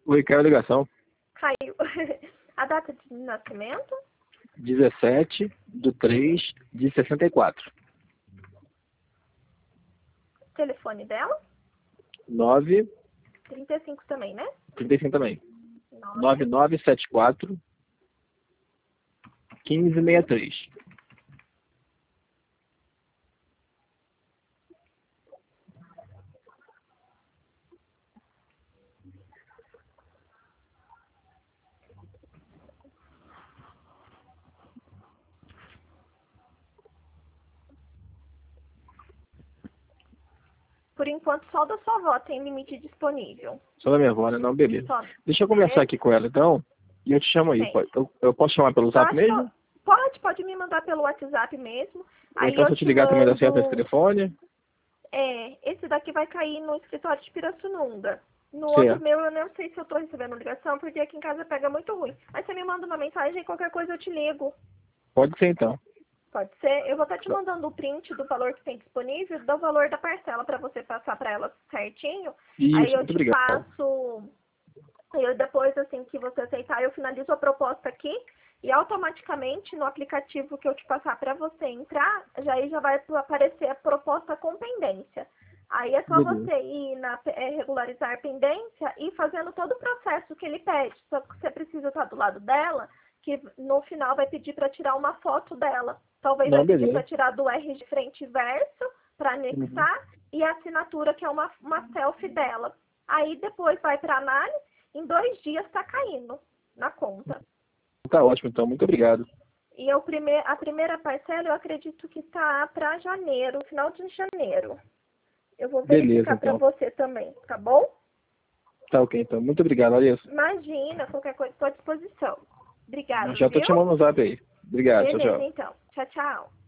Oi, caiu a ligação. Caiu. A data de nascimento? 17/3/64. Telefone dela? 9, 35 também, né? 35 também. 9. 9974 1563. Por enquanto, só da sua avó tem limite disponível. Só da minha avó, né? Não, beleza. Só. Deixa eu conversar aqui com ela, então, e eu te chamo aí. Tem. Eu posso chamar pelo Eu zap acho mesmo? pode me mandar pelo WhatsApp mesmo. Ou Aí então, se eu eu te te ligar também dá certo esse mando. telefone? Esse daqui vai cair no escritório de Pirassununga. No outro Certo. meu, eu não sei se eu tô recebendo ligação, porque aqui em casa pega muito ruim. Aí você me manda uma mensagem e qualquer coisa eu te ligo. Pode ser, então. Pode ser? Eu vou estar te mandando o print do valor que tem disponível, do valor da parcela para você passar para ela certinho. Aí Isso, eu muito te obrigado. passo. Eu depois, assim que você aceitar, eu finalizo a proposta aqui e automaticamente no aplicativo que eu te passar para você entrar, já vai aparecer a proposta com pendência. Aí é só Beleza. você ir na regularizar pendência e fazendo todo o processo que ele pede. Só que você precisa estar do lado dela, que no final vai pedir para tirar uma foto dela. Talvez Não, vai pedir para beleza. tirar do R de frente e verso para Uhum. anexar e a assinatura que é uma selfie dela. Aí depois vai para análise, em 2 dias está caindo na conta. Tá ótimo, então. Muito obrigado. E a primeira parcela eu acredito que está para janeiro, final de janeiro. Eu vou Beleza, verificar para então. você também, tá bom? Tá ok, então. Muito obrigado, Larissa. Imagina, qualquer coisa estou à disposição. Obrigada, Já tô te viu? chamando no zap aí. Obrigado, tchau, Beleza, tchau. então. Tchau, tchau.